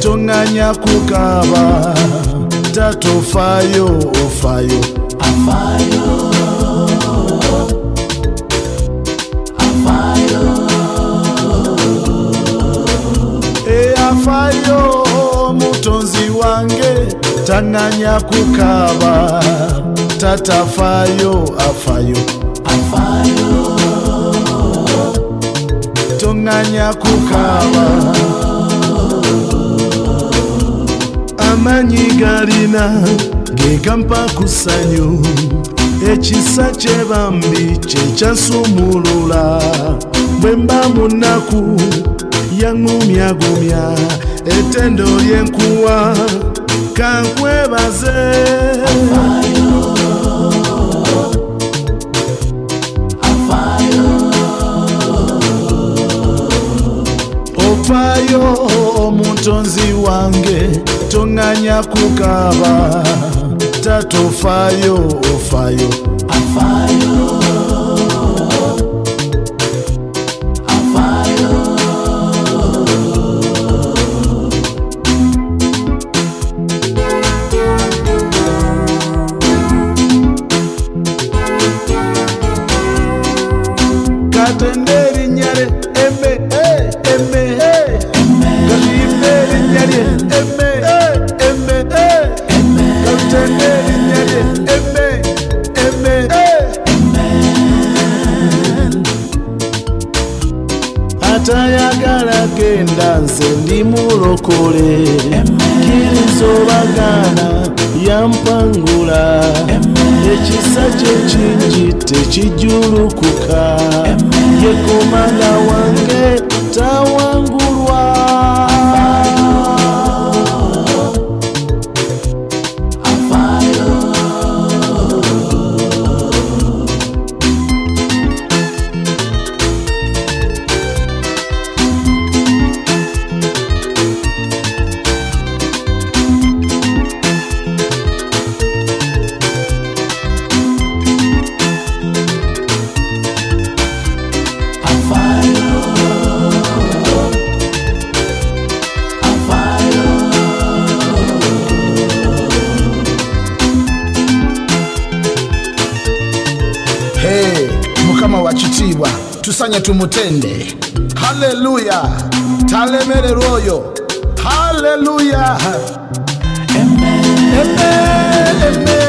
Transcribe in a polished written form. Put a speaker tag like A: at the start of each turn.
A: tonganya kukaba tatofayo ofayo
B: afayo
A: afayo mutonzi wange tanganya kukaba tatafayo afayo tonganya kukaba amanyi galina gegampa kusanyu ekisa kyebambi kyekyasumulula bwemba munaku yangumyagumya etendo lyenkuwa kankwebaze ofayo omutonzi wange tonganya kukaba tatofayo ofayo katenderi nyare eme eme katenderi nyare eme eme katenderi nyare eme atayagala genda nze ndi mulokole kirizobagana yampangula ekisa kyekingi tekijulukuka yekomanga wange tawangulwa mukama wachitibwa tusanye tumutende haleluya talemererwa oyo haleluya amen amen amen